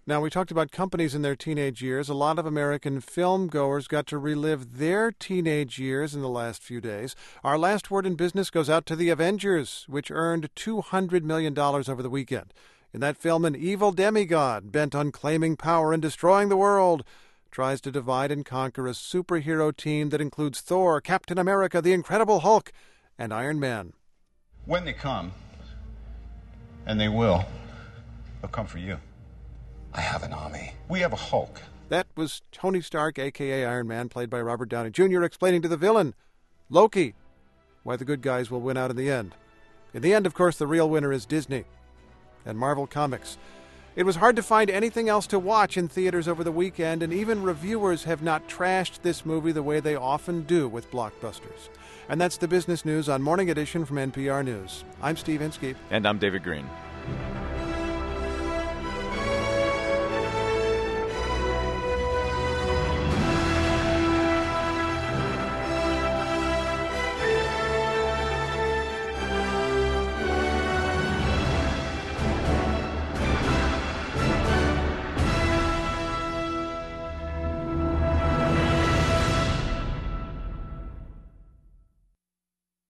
Now, we talked about companies in their teenage years. A lot of American film goers got to relive their teenage years in the last few days. Our last word in business goes out to The Avengers, which earned $200 million over the weekend. In that film, an evil demigod, bent on claiming power and destroying the world, tries to divide and conquer a superhero team that includes Thor, Captain America, the Incredible Hulk, and Iron Man. When they come, and they will, they'll come for you. I have an army. We have a Hulk. That was Tony Stark, a.k.a. Iron Man, played by Robert Downey Jr., explaining to the villain, Loki, why the good guys will win out in the end. In the end, of course, the real winner is Disney and Marvel Comics. It was hard to find anything else to watch in theaters over the weekend, and even reviewers have not trashed this movie the way they often do with blockbusters. And that's the business news on Morning Edition from NPR News. I'm Steve Inskeep. And I'm David Green.